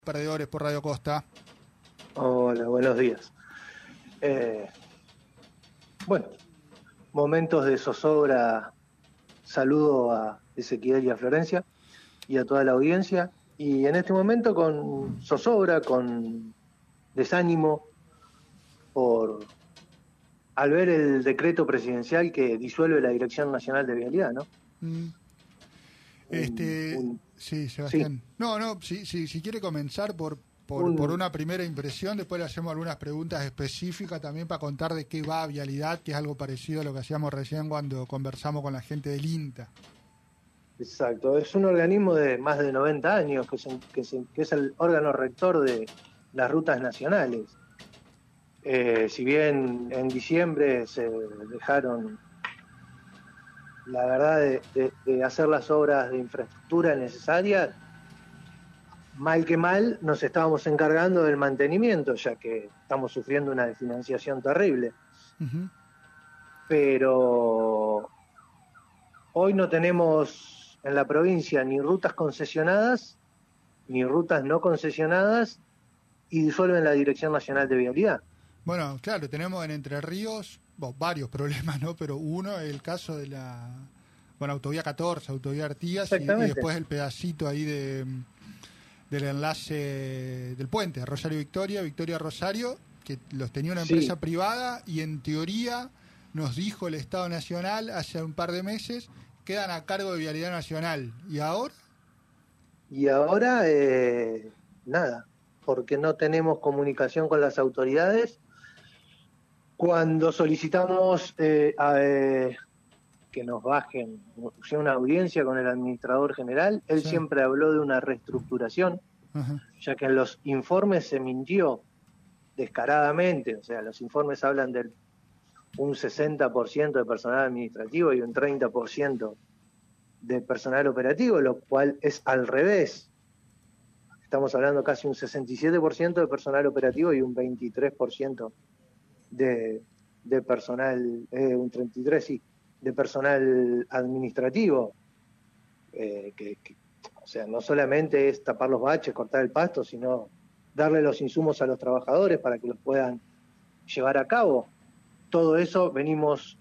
Perdedores por Radio Costa. Hola, buenos días. Bueno, momentos de zozobra. Saludo a Ezequiel y a Florencia y a toda la audiencia. Y en este momento con zozobra, con desánimo al ver el decreto presidencial que disuelve la Dirección Nacional de Vialidad, ¿no? Sí, Sebastián. Sí. Si quiere comenzar por una primera impresión, después le hacemos algunas preguntas específicas también para contar de qué va Vialidad, que es algo parecido a lo que hacíamos recién cuando conversamos con la gente del INTA. Exacto, es un organismo de más de 90 años que es el órgano rector de las rutas nacionales. Si bien en diciembre se dejaron, la verdad, de hacer las obras de infraestructura necesarias, mal que mal nos estábamos encargando del mantenimiento, ya que estamos sufriendo una desfinanciación terrible. Uh-huh. Pero hoy no tenemos en la provincia ni rutas concesionadas, ni rutas no concesionadas, y disuelven la Dirección Nacional de Vialidad. Bueno, claro, tenemos en Entre Ríos varios problemas, ¿no? Pero uno es el caso de la autovía 14, autovía Artigas, y después el pedacito ahí del enlace del puente, Rosario-Victoria, Victoria-Rosario, que los tenía una empresa privada y en teoría nos dijo el Estado Nacional hace un par de meses quedan a cargo de Vialidad Nacional. ¿Y ahora? Y ahora, nada, porque no tenemos comunicación con las autoridades. Cuando solicitamos que nos bajen, una audiencia con el administrador general, él siempre habló de una reestructuración, ya que en los informes se mintió descaradamente. O sea, los informes hablan de un 60% de personal administrativo y un 30% de personal operativo, lo cual es al revés. Estamos hablando casi un 67% de personal operativo y un 23% de personal, un 33, sí, de personal administrativo, o sea, no solamente es tapar los baches, cortar el pasto, sino darle los insumos a los trabajadores para que los puedan llevar a cabo. Todo eso venimos,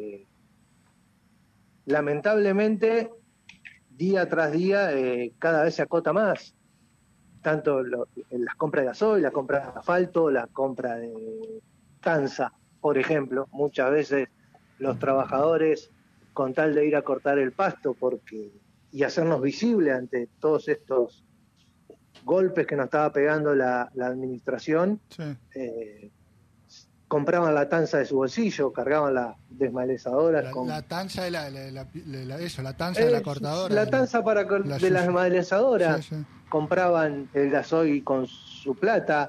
lamentablemente, día tras día, cada vez se acota más. Tanto las compras de gasoil, la compra de asfalto, la compra de tanza, por ejemplo. Muchas veces los trabajadores, con tal de ir a cortar el pasto y hacernos visible ante todos estos golpes que nos estaba pegando la administración, compraban la tanza de su bolsillo, cargaban las desmalezadoras. La tanza de la tanza de la cortadora. La tanza de la desmalezadoras. Sí. Compraban el gasoil con su plata.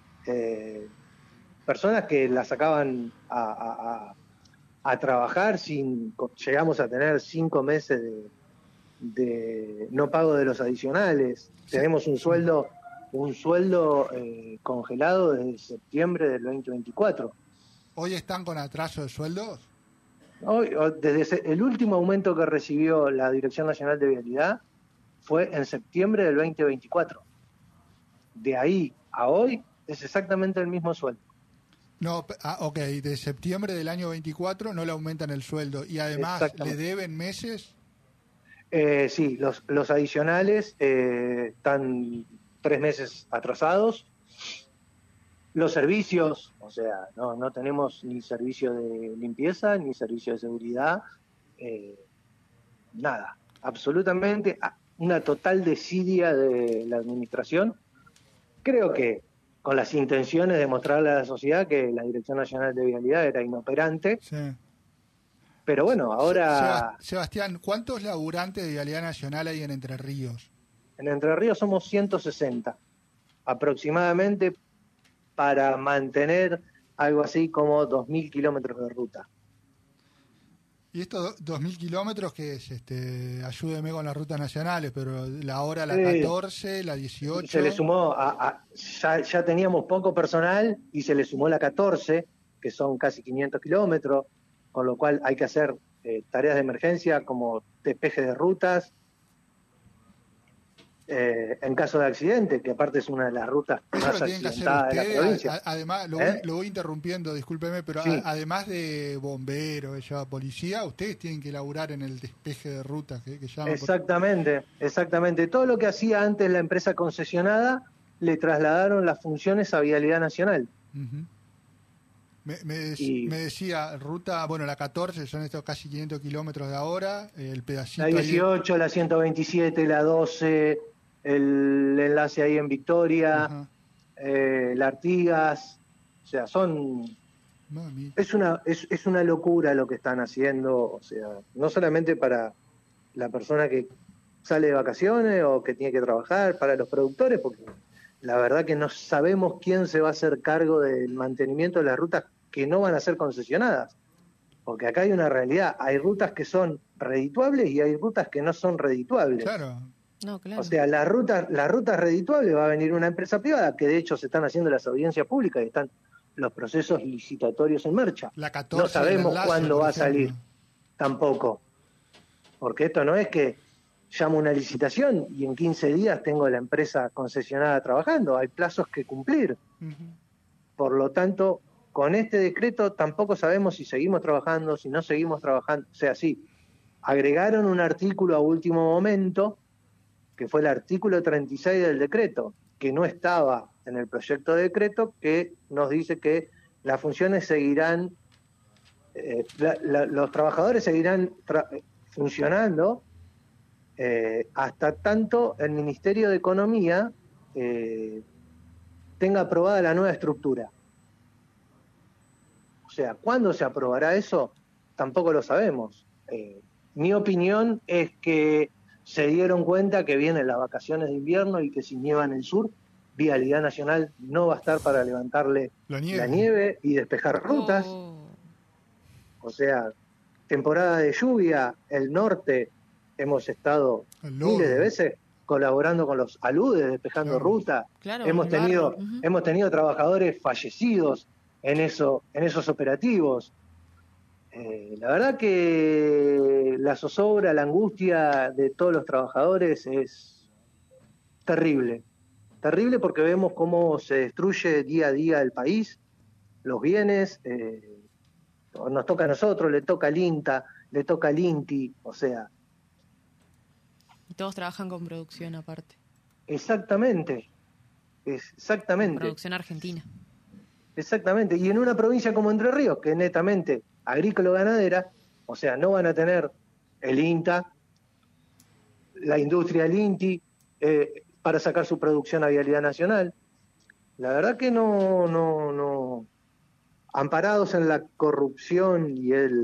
Personas que la sacaban a trabajar llegamos a tener 5 meses de no pago de los adicionales. Tenemos un sueldo congelado desde septiembre del 2024. ¿Hoy están con atraso de sueldos? Hoy, desde el último aumento que recibió la Dirección Nacional de Vialidad fue en septiembre del 2024. De ahí a hoy es exactamente el mismo sueldo. No, ok, de septiembre del año 24 no le aumentan el sueldo y además le deben meses. Sí, los adicionales están 3 meses atrasados. Los servicios, o sea, no tenemos ni servicio de limpieza, ni servicio de seguridad, nada, absolutamente una total desidia de la administración. Creo que con las intenciones de mostrarle a la sociedad que la Dirección Nacional de Vialidad era inoperante. Sí. Pero bueno, ahora... Sebastián, ¿cuántos laburantes de Vialidad Nacional hay en Entre Ríos? En Entre Ríos somos 160, aproximadamente, para mantener algo así como 2.000 kilómetros de ruta. ¿Y estos 2.000 kilómetros qué es? Ayúdeme con las rutas nacionales, pero la hora, la 14, la 18... Se le sumó, ya teníamos poco personal y se le sumó la 14, que son casi 500 kilómetros, con lo cual hay que hacer tareas de emergencia como despeje de rutas, en caso de accidente, que aparte es una de las rutas eso más lo tienen que hacer accidentadas de la ustedes. provincia. Además, lo voy interrumpiendo, discúlpeme, pero Sí. además de bomberos, policía, ustedes tienen que laburar en el despeje de rutas que llaman. Exactamente. Todo lo que hacía antes la empresa concesionada, le trasladaron las funciones a Vialidad Nacional. Uh-huh. Y Me decía, ruta, bueno, la 14, son estos casi 500 kilómetros de ahora, el pedacito la 18, la 127, la 12, el enlace ahí en Victoria, Ajá. la Artigas, o sea, es una locura lo que están haciendo, o sea, no solamente para la persona que sale de vacaciones o que tiene que trabajar, para los productores, porque la verdad que no sabemos quién se va a hacer cargo del mantenimiento de las rutas que no van a ser concesionadas. Porque acá hay una realidad, hay rutas que son redituables y hay rutas que no son redituables. Claro. No, claro. O sea, las rutas redituables va a venir una empresa privada, que de hecho se están haciendo las audiencias públicas y están los procesos licitatorios en marcha. La 14, no sabemos enlace, cuándo va a ejemplo. salir, tampoco. Porque esto no es que llamo una licitación y en 15 días tengo la empresa concesionada trabajando, hay plazos que cumplir. Uh-huh. Por lo tanto, con este decreto tampoco sabemos si seguimos trabajando, si no seguimos trabajando. O sea, sí, agregaron un artículo a último momento, que fue el artículo 36 del decreto, que no estaba en el proyecto de decreto, que nos dice que las funciones seguirán, los trabajadores seguirán funcionando hasta tanto el Ministerio de Economía tenga aprobada la nueva estructura. O sea, ¿cuándo se aprobará eso? Tampoco lo sabemos. Mi opinión es que se dieron cuenta que vienen las vacaciones de invierno y que si nieva en el sur, Vialidad Nacional no va a estar para levantarle la nieve y despejar rutas. O sea, temporada de lluvia, el norte, hemos estado miles de veces colaborando con los aludes, despejando rutas. Claro, hemos tenido trabajadores fallecidos en esos operativos. La verdad que la zozobra, la angustia de todos los trabajadores es terrible. Terrible porque vemos cómo se destruye día a día el país, los bienes, nos toca a nosotros, le toca al INTA, le toca al INTI, o sea. Y todos trabajan con producción aparte. Exactamente. Producción argentina. Exactamente. Y en una provincia como Entre Ríos, que es netamente agrícola-ganadera, o sea, no van a tener el INTA, la industria del INTI, para sacar su producción a Vialidad Nacional. La verdad que no amparados en la corrupción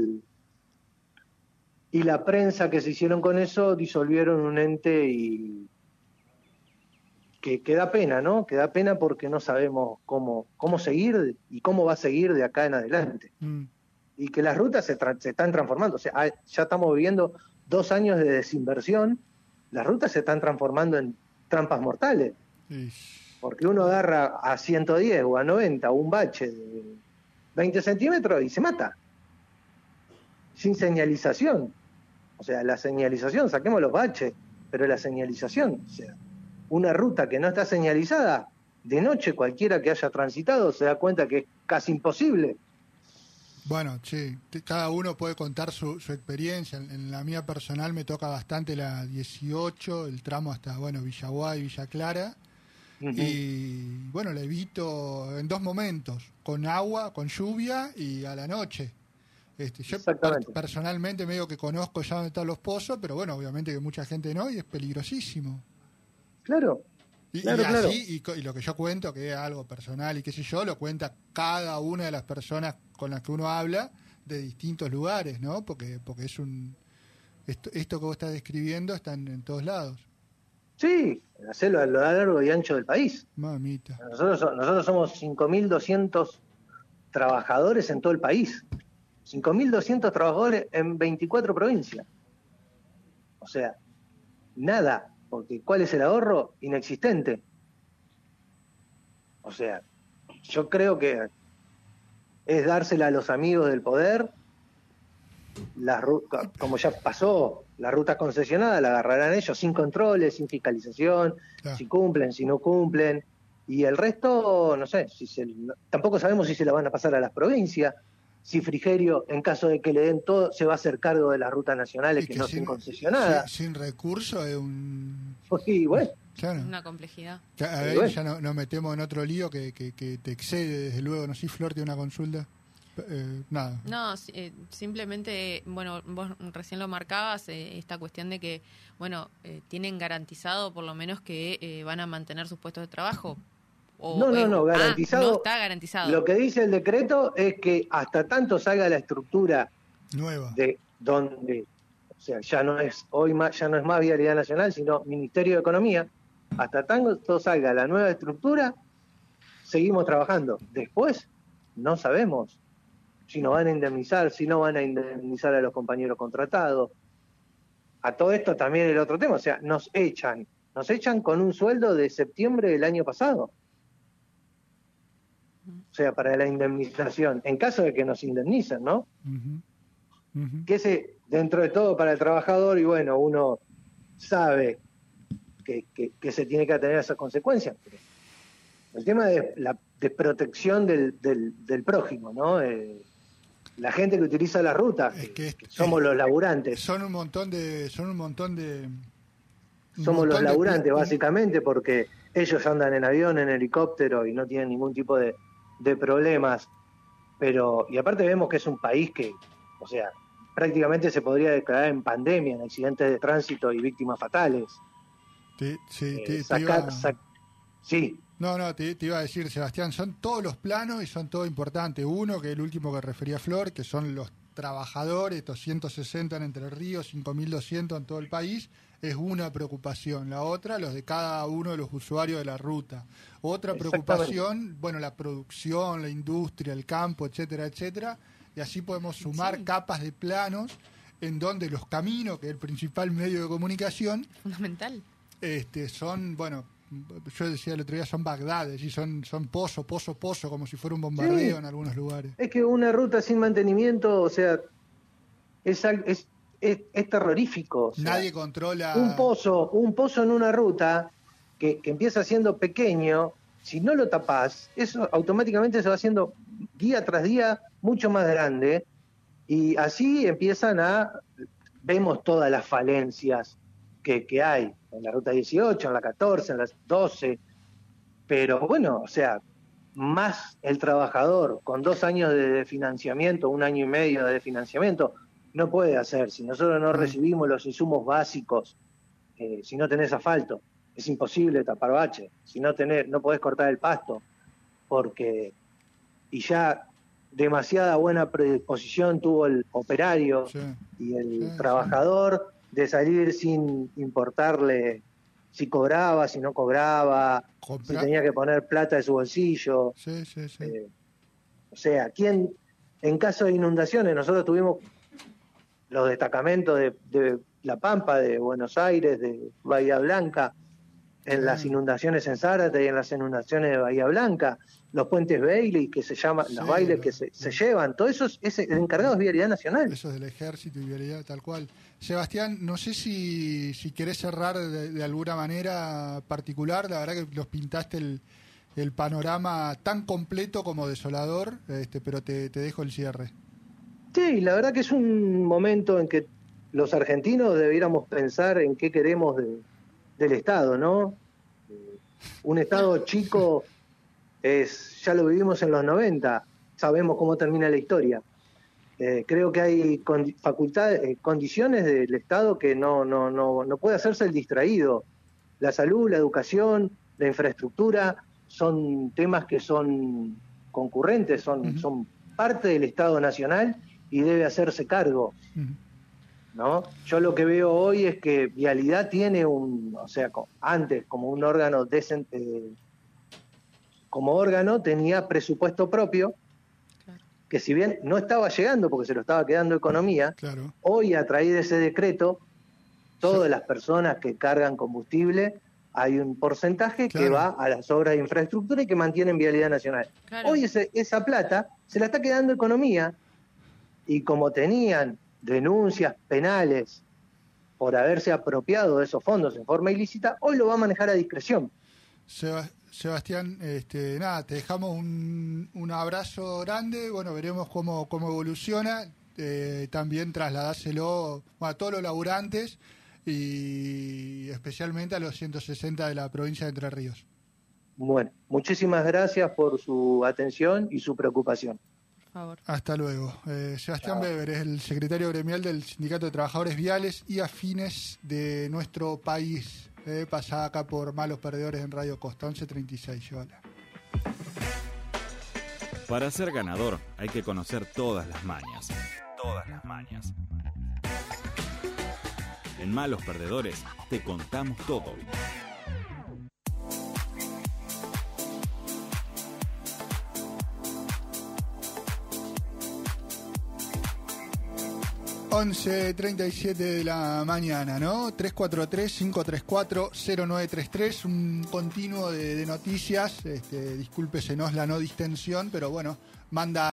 y la prensa que se hicieron con eso, disolvieron un ente y que da pena, ¿no? Que da pena porque no sabemos cómo seguir y cómo va a seguir de acá en adelante. Y que las rutas se están transformando. O sea, ya estamos viviendo 2 años de desinversión, las rutas se están transformando en trampas mortales. Porque uno agarra a 110 o a 90 un bache de 20 centímetros y se mata. Sin señalización. O sea, la señalización, saquemos los baches, pero la señalización, o sea, una ruta que no está señalizada, de noche cualquiera que haya transitado se da cuenta que es casi imposible. Bueno, sí, cada uno puede contar su experiencia. En la mía personal me toca bastante la 18, el tramo hasta, Villaguay, Villa Clara. Uh-huh. Y, la evito en 2 momentos, con agua, con lluvia y a la noche. Yo personalmente medio que conozco ya dónde están los pozos, pero obviamente que mucha gente no, y es peligrosísimo. Claro. Y lo que yo cuento, que es algo personal y qué sé yo, lo cuenta cada una de las personas con las que uno habla de distintos lugares, ¿no? Porque es esto que vos estás describiendo está en todos lados. Sí, hacerlo a lo largo y ancho del país. Mamita. Nosotros somos 5.200 trabajadores en todo el país. 5.200 trabajadores en 24 provincias. O sea, nada. Porque ¿cuál es el ahorro? Inexistente. O sea, yo creo que es dársela a los amigos del poder como ya pasó, las rutas concesionadas la agarrarán ellos sin controles, sin fiscalización, si cumplen, si no cumplen, y el resto, no sé, tampoco sabemos si se la van a pasar a las provincias, si Frigerio, en caso de que le den todo, se va a hacer cargo de las rutas nacionales que no estén concesionadas. Sin recurso es un... Sí, bueno. Claro. Una complejidad. Ahí ya nos metemos en otro lío que te excede, desde luego. No sé si Flor tiene una consulta. Nada. No, simplemente, bueno, vos recién lo marcabas, esta cuestión de que, bueno, tienen garantizado por lo menos que van a mantener sus puestos de trabajo. No, garantizado. No está garantizado. Lo que dice el decreto es que hasta tanto salga la estructura nueva de donde, o sea, ya no es más Vialidad Nacional, sino Ministerio de Economía, hasta tanto salga la nueva estructura, seguimos trabajando. Después no sabemos si nos van a indemnizar, si no van a indemnizar a los compañeros contratados. A todo esto también el otro tema, o sea, nos echan con un sueldo de septiembre del año pasado. O sea, para la indemnización, en caso de que nos indemnicen, ¿no? Que dentro de todo para el trabajador, y bueno, uno sabe que se tiene que atener a esas consecuencias. Pero el tema de protección del prójimo, ¿no? La gente que utiliza la ruta, que somos los laburantes. Somos los laburantes, básicamente, porque ellos andan en avión, en helicóptero y no tienen ningún tipo de problemas. Y aparte vemos que es un país que, o sea, prácticamente se podría declarar en pandemia en accidentes de tránsito y víctimas fatales. Sí. No, te iba a decir, Sebastián, son todos los planos y son todos importantes. Uno, que es el último que refería Flor, que son los trabajadores, 260 en Entre Ríos, 5.200 en todo el país, es una preocupación. La otra, los de cada uno de los usuarios de la ruta. Otra preocupación, bueno, la producción, la industria, el campo, etcétera, etcétera. Y así podemos sumar capas de planos en donde los caminos, que es el principal medio de comunicación, fundamental, son, bueno, yo decía el otro día, son Bagdades, y son pozo, como si fuera un bombardeo en algunos lugares. Es que una ruta sin mantenimiento, o sea, es terrorífico. O sea, nadie controla. Un pozo en una ruta que empieza siendo pequeño, si no lo tapás, eso automáticamente se va haciendo día tras día mucho más grande, y así vemos todas las falencias que hay en la ruta 18, en la 14, en las 12, pero bueno, o sea, más el trabajador con 2 años de financiamiento, 1 año y medio de financiamiento, no puede hacer. Si nosotros no recibimos los insumos básicos, si no tenés asfalto, es imposible tapar bache. Si no podés cortar el pasto, y ya demasiada buena predisposición tuvo el operario y el trabajador de salir sin importarle si cobraba, si no cobraba, si tenía que poner plata de su bolsillo. O sea, en caso de inundaciones, nosotros tuvimos los destacamentos de La Pampa, de Buenos Aires, de Bahía Blanca, en las inundaciones en Zárate y en las inundaciones de Bahía Blanca, los puentes Bailey, que se llaman, los bailes que se llevan, todo eso es el encargado de Vialidad Nacional. Eso es del Ejército y Vialidad, tal cual. Sebastián, no sé si querés cerrar de alguna manera particular, la verdad que nos pintaste el panorama tan completo como desolador, pero te dejo el cierre. Sí, la verdad que es un momento en que los argentinos debiéramos pensar en qué queremos del Estado, ¿no? Un Estado chico ya lo vivimos en los 90, sabemos cómo termina la historia. Creo que hay condiciones del Estado que no puede hacerse el distraído. La salud, la educación, la infraestructura son temas que son concurrentes, son parte del Estado Nacional y debe hacerse cargo. ¿No? Yo lo que veo hoy es que Vialidad tiene antes como un órgano como órgano tenía presupuesto propio, que si bien no estaba llegando porque se lo estaba quedando Economía, hoy a través de ese decreto, todas las personas que cargan combustible, hay un porcentaje que va a las obras de infraestructura y que mantienen Vialidad Nacional. Hoy esa plata se la está quedando Economía, y como tenían denuncias penales por haberse apropiado de esos fondos en forma ilícita, hoy lo va a manejar a discreción. Sebastián, nada, te dejamos un abrazo grande, bueno, veremos cómo evoluciona, también trasladáselo a todos los laburantes y especialmente a los 160 de la provincia de Entre Ríos. Bueno, muchísimas gracias por su atención y su preocupación. Por favor. Hasta luego. Sebastián Weber es el secretario gremial del Sindicato de Trabajadores Viales y Afines de nuestro país. Pasada acá por Malos Perdedores en Radio Costa, 11:36. Llévala. Para ser ganador hay que conocer todas las mañas. Todas las mañas. En Malos Perdedores te contamos todo. (11:37 de la mañana, ¿no? 343-534-0933, un continuo de noticias. Discúlpesenos la no distensión, pero bueno, manda